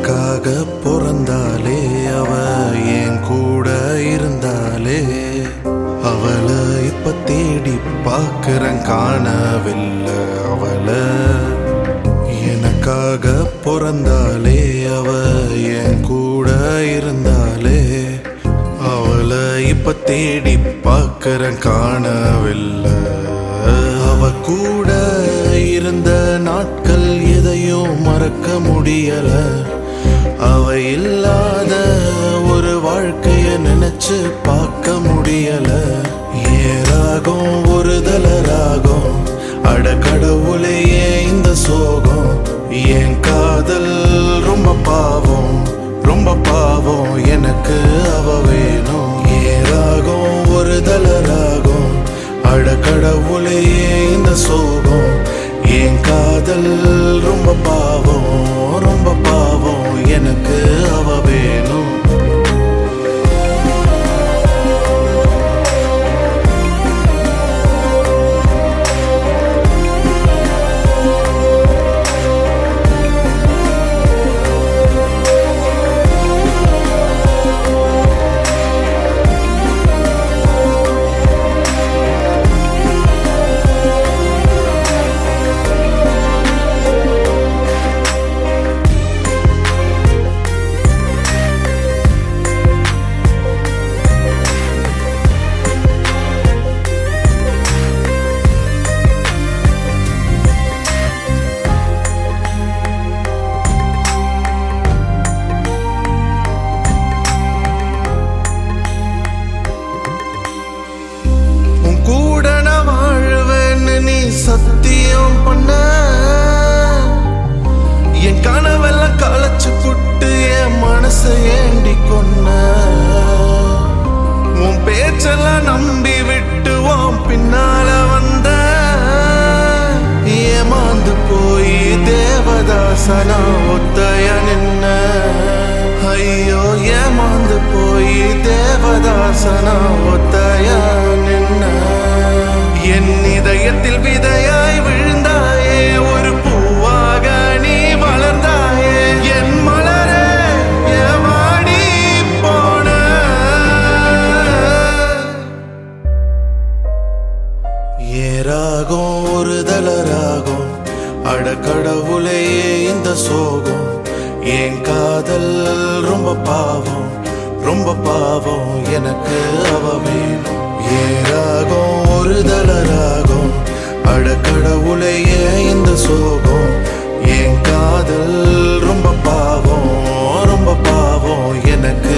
எனக்காக பிறந்தாலே அவ என் கூட இருந்தாலே அவளை இப்ப தேடி பார்க்கிறேன் காணவில்லை அவளை எனக்காக பிறந்தாலே அவ என் கூட இருந்தாலே அவளை இப்ப தேடி பார்க்கிறேன் காணவில்லை அவ கூட இருந்த நாட்கள் எதையும் மறக்க முடியல அவ இல்லாத ஒரு வாழ்க்கைய நினைச்சு பார்க்க முடியல ஏராகும் ஒரு தலராகும் அட கடவுளையே இந்த சோகம் என் காதல் ரொம்ப பாவம் எனக்கு அவ வேணும் ஏராகும் ஒரு தலராகும் அட கடவுளையே இந்த சோகம் என் காதல் ரொம்ப பாவம் எனக்கு அவ வேணும் சத்தியம் பண்ண என் கனவெல்லாம் களைச்சு புட்டு என் மனசை ஏண்டி கொன்ன உன் பேச்செல்லாம் நம்பி விட்டு உன் பின்னால வந்த ஏமாந்து போய் தேவதாசனா ஒத்தைய நின்ன ஐயோ ஏமாந்து போய் தேவதாசனா ஒத்தைய நின்ன என் இதயத்தில் விதையாய் விழுந்தாயே ஒரு பூவாக நீ வளர்ந்தாயே என் மலரே ஏமாடி போன ஏராகும் ஒரு தலராகும் அட கடவுளையே இந்த சோகம் என் காதல் ரொம்ப பாவம் எனக்கு அவ வேணும் ஏராகும் ஒரு தலராகும் அட கடவுளையே இந்த சோகம் என் காதல் ரொம்ப பாவம் எனக்கு